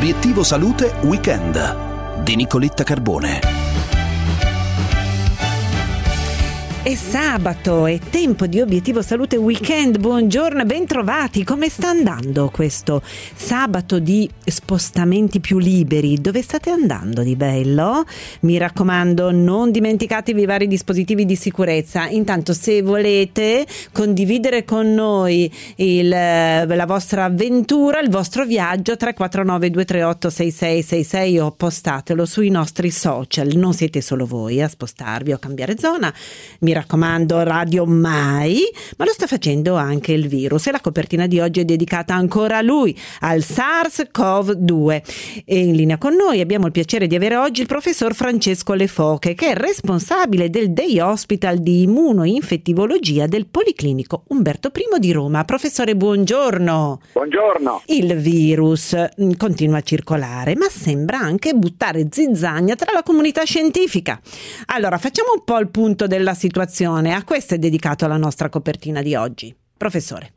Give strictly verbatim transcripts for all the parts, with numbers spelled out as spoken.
Obiettivo Salute Weekend di Nicoletta Carbone. È sabato, è tempo di Obiettivo Salute Weekend. Buongiorno e ben trovati. Come sta andando questo sabato di spostamenti più liberi? Dove state andando di bello? Mi raccomando, non dimenticatevi i vari dispositivi di sicurezza. Intanto, se volete condividere con noi il, la vostra avventura, il vostro viaggio, tre quattro nove due tre otto sei sei sei sei o postatelo sui nostri social. Non siete solo voi a spostarvi o a cambiare zona. Mi raccomando, Radio Mai, ma lo sta facendo anche il virus, e la copertina di oggi è dedicata ancora a lui, al SARS-CoV due. E in linea con noi abbiamo il piacere di avere oggi il professor Francesco Lefoche, che è responsabile del Day Hospital di Immunoinfettivologia del Policlinico Umberto I di Roma. Professore, buongiorno. Buongiorno. Il virus continua a circolare, ma sembra anche buttare zizzania tra la comunità scientifica. Allora, facciamo un po' il punto della situazione. A questo è dedicato la nostra copertina di oggi. Professore.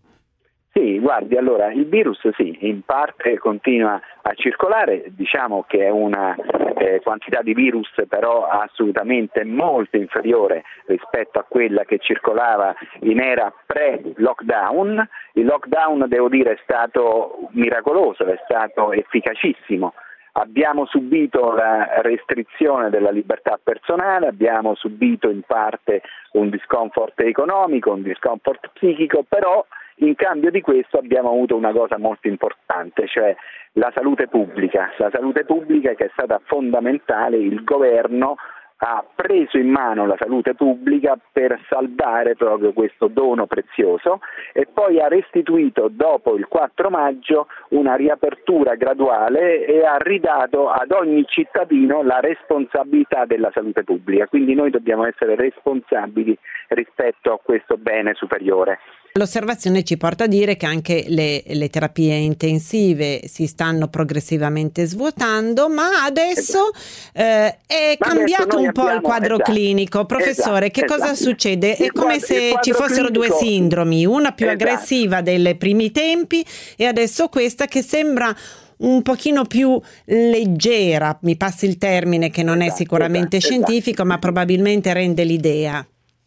Sì, guardi, allora il virus sì, in parte continua a circolare, diciamo che è una eh, quantità di virus però assolutamente molto inferiore rispetto a quella che circolava in era pre-lockdown. Il lockdown, devo dire, è stato miracoloso, è stato efficacissimo. Abbiamo subito la restrizione della libertà personale, abbiamo subito in parte un discomfort economico, un discomfort psichico, però in cambio di questo abbiamo avuto una cosa molto importante, cioè la salute pubblica, la salute pubblica che è stata fondamentale. Il governo ha preso in mano la salute pubblica per salvare proprio questo dono prezioso e poi ha restituito dopo il quattro maggio una riapertura graduale e ha ridato ad ogni cittadino la responsabilità della salute pubblica, quindi noi dobbiamo essere responsabili rispetto a questo bene superiore. L'osservazione ci porta a dire che anche le, le terapie intensive si stanno progressivamente svuotando, ma adesso eh, è ma cambiato adesso un po' abbiamo, il quadro esatto, clinico. Professore, esatto, che cosa esatto. succede? È il come quadro, se ci fossero clinico, due sindromi, una più esatto. aggressiva dei primi tempi e adesso questa che sembra un pochino più leggera, mi passi il termine che non esatto, è sicuramente esatto, scientifico, esatto. ma probabilmente rende l'idea.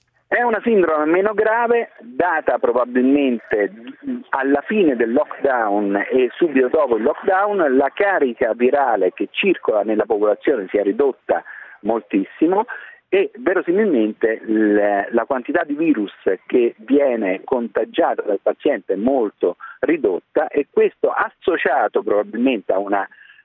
È una sindrome meno grave, data probabilmente alla fine del lockdown e subito dopo il lockdown. La carica virale che circola nella popolazione si è ridotta moltissimo e verosimilmente la quantità di virus che viene contagiata dal paziente è molto ridotta, e questo associato probabilmente a una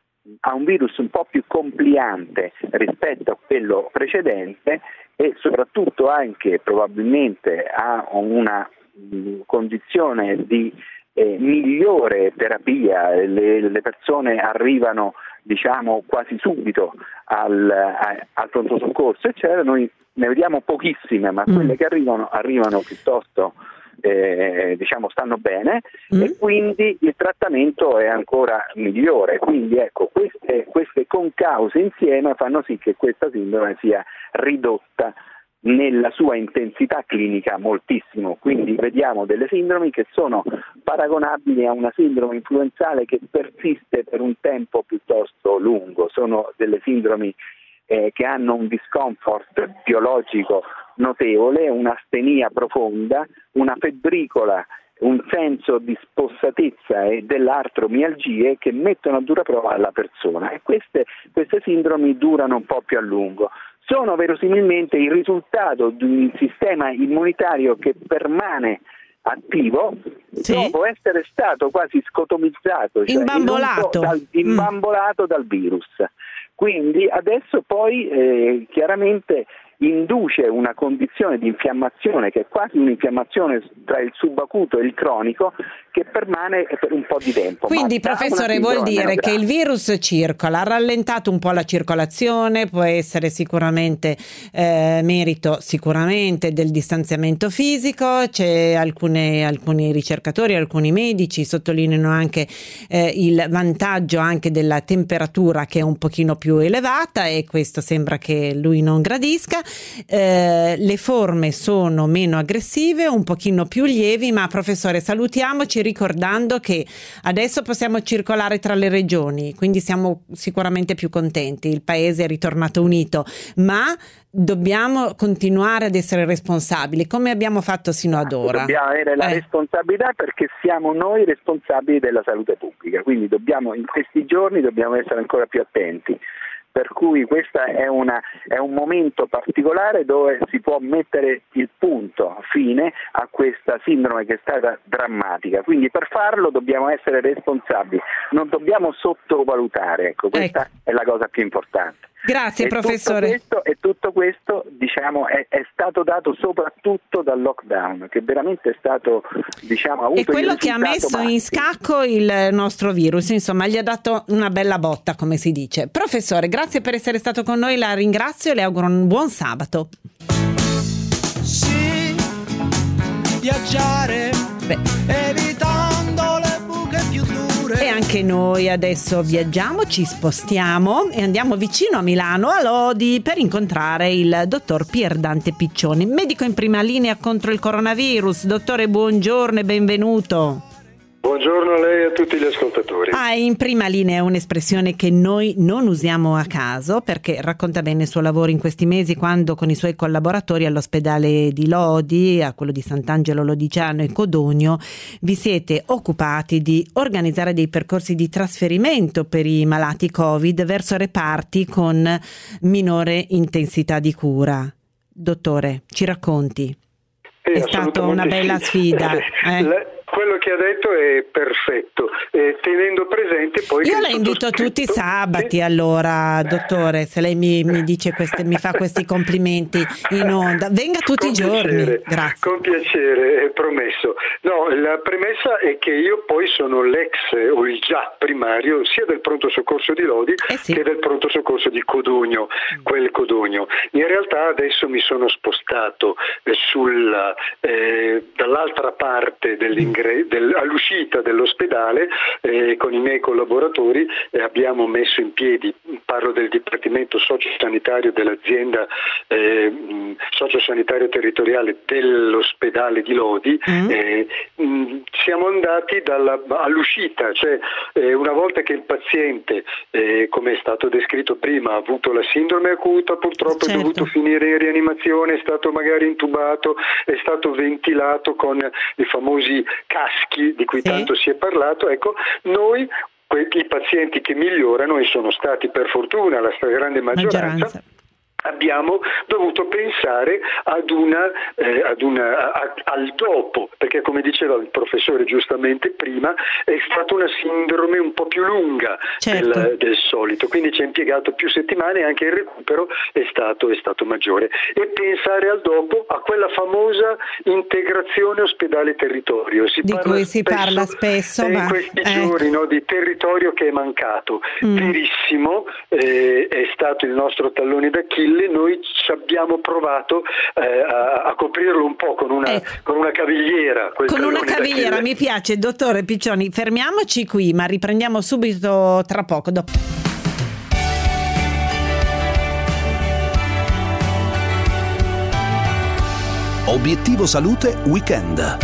a un virus un po' più compliante rispetto a quello precedente e soprattutto anche probabilmente a una mh, condizione di eh, migliore terapia. Le, le persone arrivano diciamo quasi subito al, a, al pronto soccorso, eccetera. Noi ne vediamo pochissime, ma quelle mm. che arrivano arrivano piuttosto Eh, diciamo stanno bene mm. e quindi il trattamento è ancora migliore. Quindi ecco, queste, queste concause insieme fanno sì che questa sindrome sia ridotta nella sua intensità clinica moltissimo. Quindi vediamo delle sindromi che sono paragonabili a una sindrome influenzale che persiste per un tempo piuttosto lungo. Sono delle sindromi eh, che hanno un discomfort biologico notevole, un'astenia profonda, una febbricola, un senso di spossatezza e dell'artromialgie che mettono a dura prova la persona, e queste, queste sindromi durano un po' più a lungo. Sono verosimilmente il risultato di un sistema immunitario che permane attivo sì. dopo essere stato quasi scotomizzato, cioè imbambolato, dal, imbambolato mm. dal virus. Quindi adesso poi eh, chiaramente induce una condizione di infiammazione che è quasi un'infiammazione tra il subacuto e il cronico, che permane per un po' di tempo. Quindi, professore, vuol dire che il virus circola, ha rallentato un po' la circolazione, può essere sicuramente eh, merito sicuramente del distanziamento fisico. C'è alcune, alcuni ricercatori, alcuni medici sottolineano anche eh, il vantaggio anche della temperatura che è un pochino più elevata, e questo sembra che lui non gradisca. eh, le forme sono meno aggressive, un pochino più lievi, ma professore salutiamoci ricordando che adesso possiamo circolare tra le regioni, quindi siamo sicuramente più contenti, il paese è ritornato unito, ma dobbiamo continuare ad essere responsabili come abbiamo fatto sino ad ora. Dobbiamo avere la eh. responsabilità perché siamo noi responsabili della salute pubblica, quindi dobbiamo in questi giorni dobbiamo essere ancora più attenti. Per cui questo è, una, è un momento particolare dove si può mettere il punto fine a questa sindrome che è stata drammatica. Quindi per farlo dobbiamo essere responsabili, non dobbiamo sottovalutare, ecco, questa ecco. è la cosa più importante. Grazie e professore. Tutto questo, e tutto questo diciamo è, è stato dato soprattutto dal lockdown, che veramente è stato diciamo ha avuto è quello che ha messo massimo. in scacco il nostro virus, insomma gli ha dato una bella botta, come si dice. Professore, grazie per essere stato con noi, la ringrazio e le auguro un buon sabato. Sì, viaggiare Beh. evitando le buche più dure. E anche noi adesso viaggiamo, ci spostiamo e andiamo vicino a Milano, a Lodi, per incontrare il dottor Pier Dante Piccioni, medico in prima linea contro il coronavirus. Dottore, buongiorno e benvenuto. Buongiorno a lei e a tutti gli ascoltatori. Ah, in prima linea è un'espressione che noi non usiamo a caso, perché racconta bene il suo lavoro in questi mesi, quando con i suoi collaboratori all'ospedale di Lodi, a quello di Sant'Angelo Lodigiano e Codogno, vi siete occupati di organizzare dei percorsi di trasferimento per i malati Covid verso reparti con minore intensità di cura. Dottore, ci racconti? Eh, è stata una bella sì. sfida. Eh? La, quello che ha detto è perfetto, eh, tenendo presente poi io che la invito tutti i sabati, sì. allora dottore, se lei mi, mi dice questi, mi fa questi complimenti in onda, venga tutti con i giorni. Piacere, Grazie. con piacere, è promesso. No, la premessa è che io poi sono l'ex o il già primario sia del pronto soccorso di Lodi eh sì. che del pronto soccorso di Codogno, mm. quel Codogno. In realtà adesso mi sono spostato eh, sulla, eh, dall'altra parte dell'ingresso, del, all'uscita dell'ospedale eh, con i miei collaboratori eh, abbiamo messo in piedi, parlo del Dipartimento Sociosanitario dell'azienda eh, sociosanitario territoriale dell'ospedale di Lodi, mm. eh, mh, siamo andati dalla, all'uscita, cioè eh, una volta che il paziente, eh, come è stato descritto prima, ha avuto la sindrome acuta, purtroppo certo. è dovuto finire in rianimazione, è stato magari intubato, è stato ventilato con i famosi caschi di cui sì. tanto si è parlato, ecco, noi i pazienti che migliorano, e sono stati per fortuna la stragrande maggioranza, maggioranza. abbiamo dovuto pensare ad una, eh, ad una a, al dopo, perché come diceva il professore giustamente prima, è stata una sindrome un po' più lunga certo. del, del solito, quindi ci ha impiegato più settimane e anche il recupero è stato, è stato maggiore. E pensare al dopo, a quella famosa integrazione ospedale-territorio. Si di parla cui si spesso, parla spesso, in ma questi ecco. giorni, no, di territorio che è mancato. Mm. Verissimo, eh, è stato il nostro tallone d'Achille. Noi ci abbiamo provato eh, a, a coprirlo un po' con una, ecco. con una cavigliera. Con una cavigliera, mi piace, dottore Piccioni. Fermiamoci qui, ma riprendiamo subito tra poco. Dopo. Obiettivo Salute Weekend.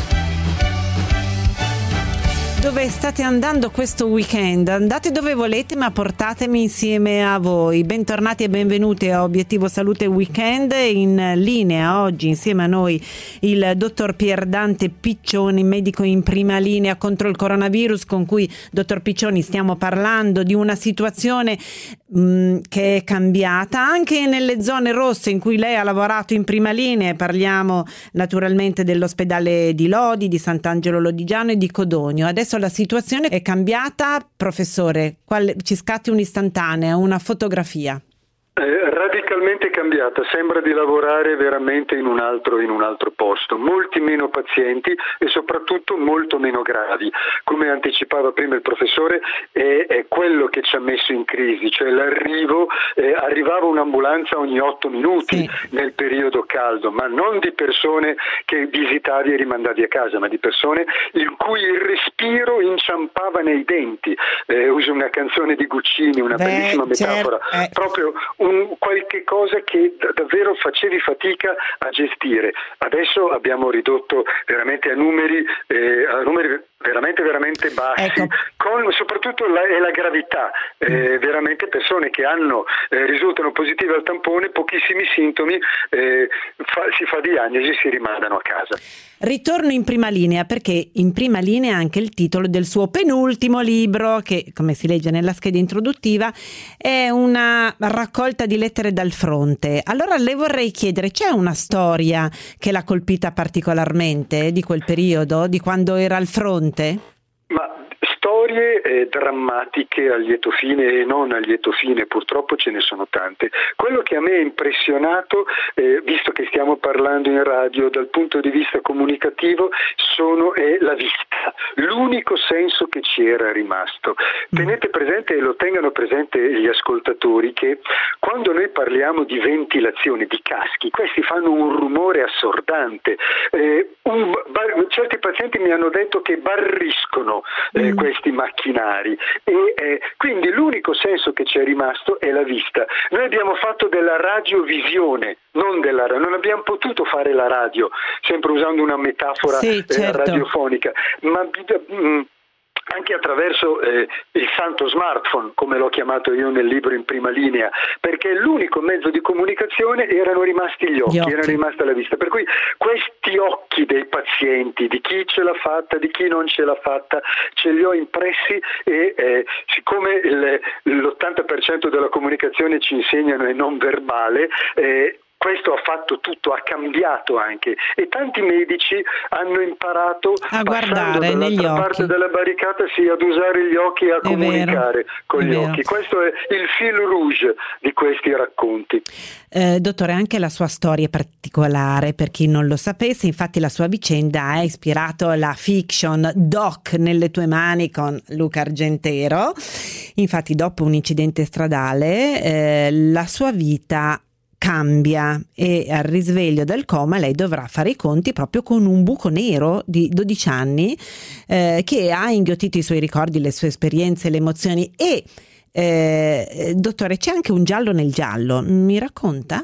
Dove state andando questo weekend? Andate dove volete, ma portatemi insieme a voi. Bentornati e benvenuti a Obiettivo Salute Weekend. In linea oggi insieme a noi il dottor Pier Dante Piccioni, medico in prima linea contro il coronavirus, con cui, dottor Piccioni, stiamo parlando di una situazione mh, che è cambiata anche nelle zone rosse in cui lei ha lavorato in prima linea. Parliamo naturalmente dell'ospedale di Lodi, di Sant'Angelo Lodigiano e di Codogno. Adesso la situazione è cambiata, professore, quale, ci scatti un'istantanea, una fotografia. Eh, radicalmente cambiata, sembra di lavorare veramente in un altro in un altro posto, molti meno pazienti e soprattutto molto meno gravi. Come anticipava prima il professore, è, è quello che ci ha messo in crisi, cioè l'arrivo, eh, arrivava un'ambulanza ogni otto minuti sì. nel periodo caldo, ma non di persone che visitavi e rimandavi a casa, ma di persone in cui il respiro inciampava nei denti. Eh, uso una canzone di Guccini, una Beh, bellissima metafora, certo, eh. proprio un, qualche cosa che d- davvero facevi fatica a gestire. Adesso abbiamo ridotto veramente a numeri, eh, a numeri veramente veramente bassi, ecco. con soprattutto la, e la gravità, eh, veramente persone che hanno eh, risultano positive al tampone, pochissimi sintomi, eh, fa, si fa diagnosi e si rimandano a casa. Ritorno in prima linea, perché in prima linea anche il titolo del suo penultimo libro, che come si legge nella scheda introduttiva è una raccolta di lettere dal fronte. Allora le vorrei chiedere, c'è una storia che l'ha colpita particolarmente di quel periodo, di quando era al fronte? Ma storie eh, drammatiche a lieto fine e non a lieto fine, purtroppo ce ne sono tante. Quello che a me ha impressionato, eh, visto che stiamo parlando in radio dal punto di vista comunicativo, sono è la vista, l'unico senso che ci era rimasto. Tenete presente e lo tengano presente gli ascoltatori che quando noi parliamo di ventilazione, di caschi, questi fanno un rumore assordante. Eh, un bar- certi pazienti mi hanno detto che barriscono eh, mm. questi macchinari e eh, quindi l'unico senso che ci è rimasto è la vista. Noi abbiamo fatto della radiovisione, non della non abbiamo potuto fare la radio, sempre usando una metafora sì, certo. eh, radiofonica, ma mh, anche attraverso eh, il santo smartphone, come l'ho chiamato io nel libro in prima linea, perché l'unico mezzo di comunicazione erano rimasti gli occhi, gli occhi. era rimasta la vista. Per cui questi occhi dei pazienti, di chi ce l'ha fatta, di chi non ce l'ha fatta, ce li ho impressi e eh, siccome il, l'ottanta per cento della comunicazione ci insegnano è non verbale, eh, questo ha fatto tutto, ha cambiato anche e tanti medici hanno imparato a guardare negli occhi, parte della barricata sì, ad usare gli occhi e a è comunicare vero, con gli vero. occhi. Questo è il fil rouge di questi racconti. Eh, dottore, anche la sua storia è particolare per chi non lo sapesse, infatti la sua vicenda ha ispirato la fiction Doc nelle tue mani con Luca Argentero. Infatti dopo un incidente stradale eh, la sua vita cambia e al risveglio dal coma lei dovrà fare i conti proprio con un buco nero di dodici anni eh, che ha inghiottito i suoi ricordi, le sue esperienze, le emozioni e eh, dottore, c'è anche un giallo nel giallo, mi racconta?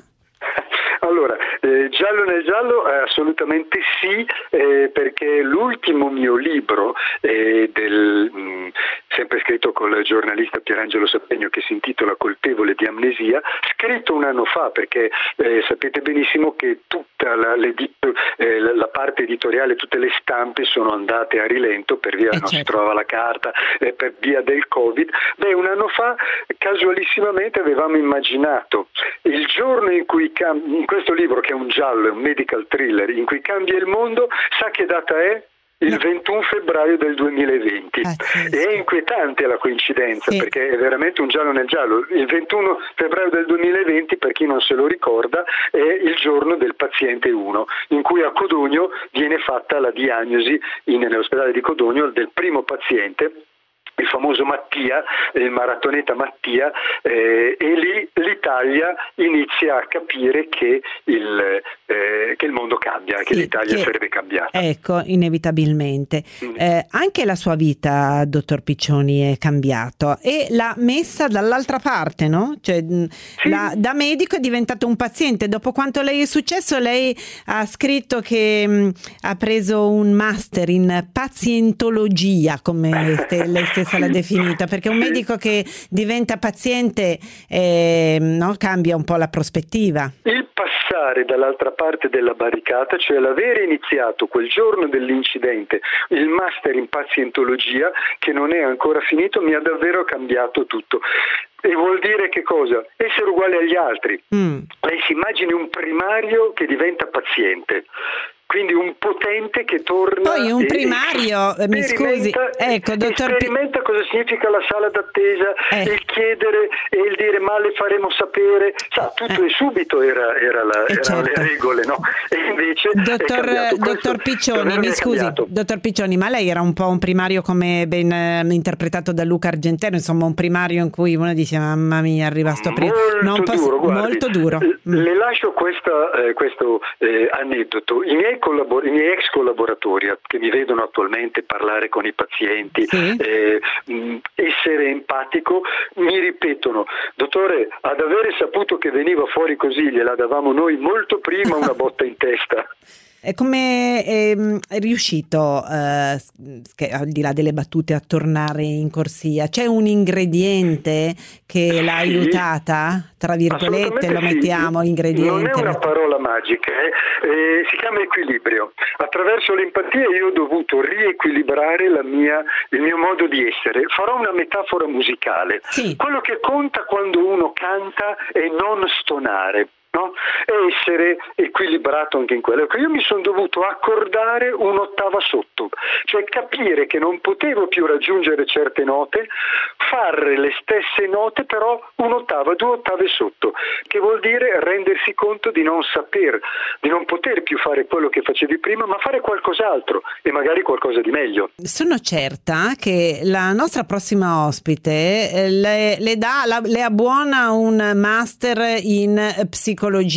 Allora, eh, giallo nel giallo eh, assolutamente sì, eh, perché l'ultimo mio libro eh, del mh, sempre scritto col giornalista Pierangelo Sapegno, che si intitola Colpevole di amnesia, scritto un anno fa, perché eh, sapete benissimo che tutta la, eh, la parte editoriale, tutte le stampe sono andate a rilento per via, eh non certo. si trova la carta, eh, per via del Covid. Beh, un anno fa casualissimamente avevamo immaginato il giorno in cui cam- in questo libro, che è un giallo, è un medical thriller, in cui cambia il mondo, sa che data è? Il ventuno febbraio del duemilaventi. Pazzesco. E è inquietante la coincidenza, sì. perché è veramente un giallo nel giallo. Il ventuno febbraio del duemilaventi, per chi non se lo ricorda, è il giorno del paziente uno, in cui a Codogno viene fatta la diagnosi in, nell'ospedale di Codogno del primo paziente, il famoso Mattia, il maratoneta Mattia, eh, e lì l'Italia inizia a capire che il, eh, che il mondo cambia, sì, che l'Italia che, sarebbe cambiata. Ecco, inevitabilmente. Mm. Eh, anche la sua vita, dottor Piccioni, è cambiato e l'ha messa dall'altra parte, no? Cioè, sì. la, da medico è diventato un paziente. Dopo quanto lei è successo, lei ha scritto che mh, ha preso un master in pazientologia, come ste, lei stessa l'ha definita, perché un medico che diventa paziente eh, no, cambia un po' la prospettiva. Il passare dall'altra parte della barricata, cioè l'avere iniziato quel giorno dell'incidente il master in pazientologia, che non è ancora finito, mi ha davvero cambiato tutto. E vuol dire che cosa? Essere uguale agli altri. Mm. Lei si immagini un primario che diventa paziente. Quindi un potente che torna. Poi un primario, mi scusi, ecco, dottor Sperimenta P- cosa significa la sala d'attesa, eh. il chiedere e il dire ma le faremo sapere, sa, tutto eh. e subito era, era la, eh, erano certo. le regole, no? E invece dottor, dottor Piccioni, mi scusi, cambiato. dottor Piccioni, ma lei era un po' un primario come ben eh, interpretato da Luca Argentero, insomma un primario in cui uno dice mamma mia, arriva sto prima. Molto non posso, duro, guardi, molto duro. Le lascio questa, eh, questo eh, aneddoto. I miei collabor- i miei ex collaboratori che mi vedono attualmente parlare con i pazienti, sì. eh, mh, essere empatico, mi ripetono: dottore, ad avere saputo che veniva fuori così gliela davamo noi molto prima una botta in testa. E come è, è riuscito, eh, che, al di là delle battute, a tornare in corsia? C'è un ingrediente che l'ha sì, aiutata? Tra virgolette lo mettiamo, sì. ingrediente. Non è una parola magica, eh? Eh, si chiama equilibrio. Attraverso l'empatia io ho dovuto riequilibrare la mia, il mio modo di essere. Farò una metafora musicale. Sì. Quello che conta quando uno canta è non stonare. No? E essere equilibrato anche in quello. Io mi sono dovuto accordare un'ottava sotto, cioè capire che non potevo più raggiungere certe note, fare le stesse note però un'ottava, due ottave sotto, che vuol dire rendersi conto di non saper, di non poter più fare quello che facevi prima, ma fare qualcos'altro e magari qualcosa di meglio. Sono certa che la nostra prossima ospite le, le dà, la, le abbuona un master in psicologia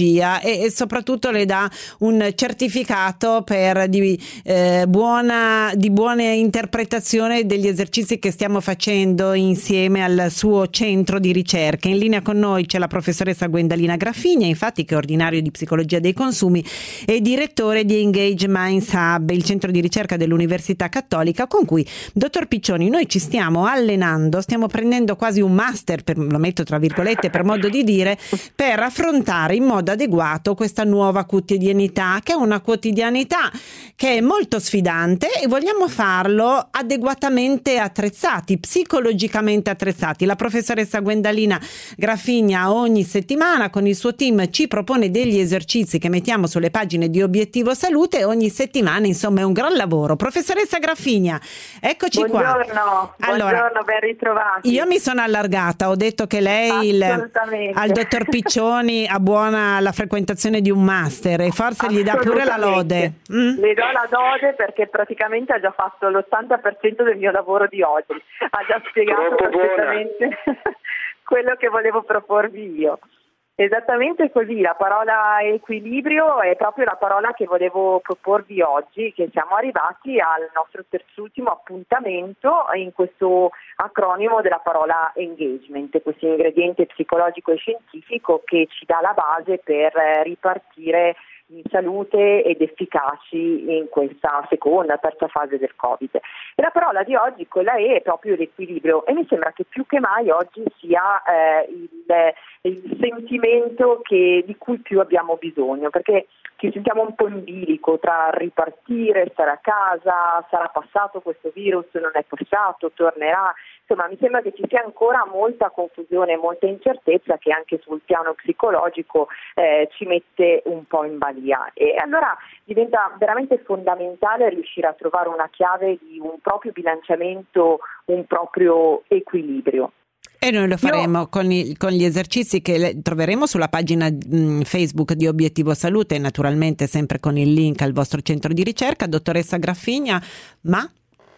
E, e soprattutto le dà un certificato per di, eh, buona, di buona interpretazione degli esercizi che stiamo facendo insieme al suo centro di ricerca. In linea con noi c'è la professoressa Gwendalina Graffigna, infatti, che è ordinario di psicologia dei consumi e direttore di Engage Minds Hub, il centro di ricerca dell'Università Cattolica, con cui, dottor Piccioni, noi ci stiamo allenando, stiamo prendendo quasi un master, per, lo metto tra virgolette per modo di dire, per affrontare in modo adeguato questa nuova quotidianità, che è una quotidianità che è molto sfidante, e vogliamo farlo adeguatamente attrezzati, psicologicamente attrezzati. La professoressa Gwendalina Graffigna ogni settimana con il suo team ci propone degli esercizi che mettiamo sulle pagine di Obiettivo Salute, e ogni settimana insomma è un gran lavoro. Professoressa Graffigna, eccoci buongiorno, qua. Buongiorno, allora, ben ritrovati. Io mi sono allargata, ho detto che lei il, al dottor Piccioni abbona la frequentazione di un master e forse gli dà pure la lode. Mm? Le do la lode perché praticamente ha già fatto l'ottanta per cento del mio lavoro di oggi, ha già spiegato Troppo perfettamente quello che volevo proporvi io. Esattamente così, la parola equilibrio è proprio la parola che volevo proporvi oggi, che siamo arrivati al nostro terzultimo appuntamento in questo acronimo della parola engagement, questo ingrediente psicologico e scientifico che ci dà la base per ripartire in salute ed efficaci in questa seconda, terza fase del Covid. E la parola di oggi, con la E, è proprio l'equilibrio, e mi sembra che più che mai oggi sia eh, il, il sentimento che, di cui più abbiamo bisogno, perché ci sentiamo un po' in bilico tra ripartire, stare a casa, sarà passato questo virus, non è passato, tornerà. Insomma, mi sembra che ci sia ancora molta confusione e molta incertezza che anche sul piano psicologico eh, ci mette un po' in balia. E allora diventa veramente fondamentale riuscire a trovare una chiave di un proprio bilanciamento, un proprio equilibrio. E noi lo faremo Io... con, i, con gli esercizi che le, troveremo sulla pagina mh, Facebook di Obiettivo Salute, e naturalmente sempre con il link al vostro centro di ricerca. Dottoressa Graffigna, ma...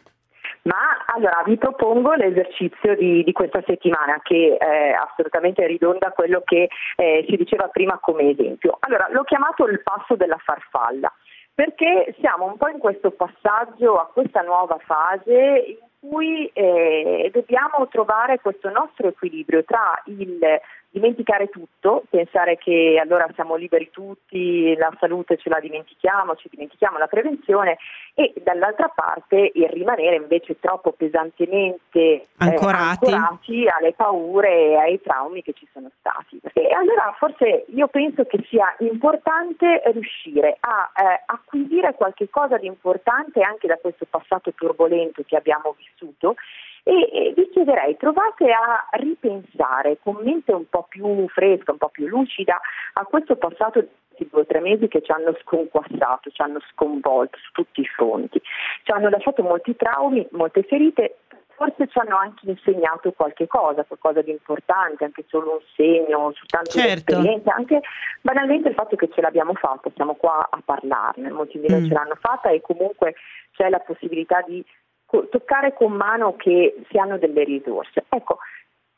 Ma allora vi propongo l'esercizio di, di questa settimana, che eh, assolutamente ridonda quello che eh, si diceva prima come esempio. Allora, l'ho chiamato il passo della farfalla, perché siamo un po' in questo passaggio a questa nuova fase in cui eh, dobbiamo trovare questo nostro equilibrio tra il dimenticare tutto, pensare che allora siamo liberi tutti, la salute ce la dimentichiamo, ci dimentichiamo la prevenzione, e dall'altra parte il rimanere invece troppo pesantemente ancorati, eh, ancorati alle paure e ai traumi che ci sono stati. E allora forse io penso che sia importante riuscire a eh, acquisire qualche cosa di importante anche da questo passato turbolento che abbiamo vissuto. E vi chiederei, provate a ripensare con mente un po' più fresca, un po' più lucida a questo passato di due o tre mesi che ci hanno sconquassato, ci hanno sconvolto su tutti i fronti, ci hanno lasciato molti traumi, molte ferite, forse ci hanno anche insegnato qualche cosa, qualcosa di importante, anche solo un segno su tante certo. esperienze, anche banalmente il fatto che ce l'abbiamo fatta, siamo qua a parlarne, molti di noi mm. ce l'hanno fatta, e comunque c'è la possibilità di toccare con mano che si hanno delle risorse. Ecco,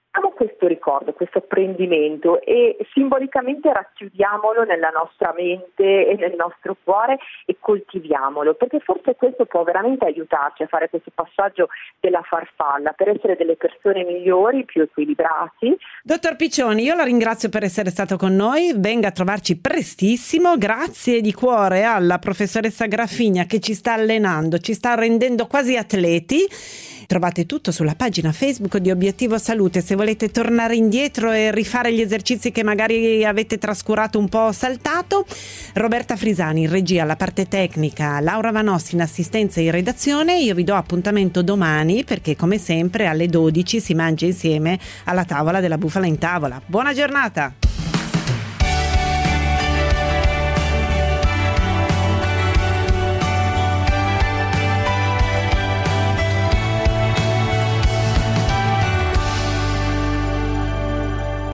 Abbiamo questo ricordo, questo apprendimento e simbolicamente racchiudiamolo nella nostra mente e nel nostro cuore e coltiviamolo, perché forse questo può veramente aiutarci a fare questo passaggio della farfalla per essere delle persone migliori, più equilibrati. Dottor Piccioni, io la ringrazio per essere stato con noi, venga a trovarci prestissimo, grazie di cuore alla professoressa Graffigna che ci sta allenando, ci sta rendendo quasi atleti. Trovate tutto sulla pagina Facebook di Obiettivo Salute. Se volete tornare indietro e rifare gli esercizi che magari avete trascurato, un po' saltato, Roberta Frisani in regia, la parte tecnica, Laura Vanossi in assistenza e in redazione. Io vi do appuntamento domani perché come sempre alle dodici si mangia insieme alla tavola della Bufala in Tavola. Buona giornata!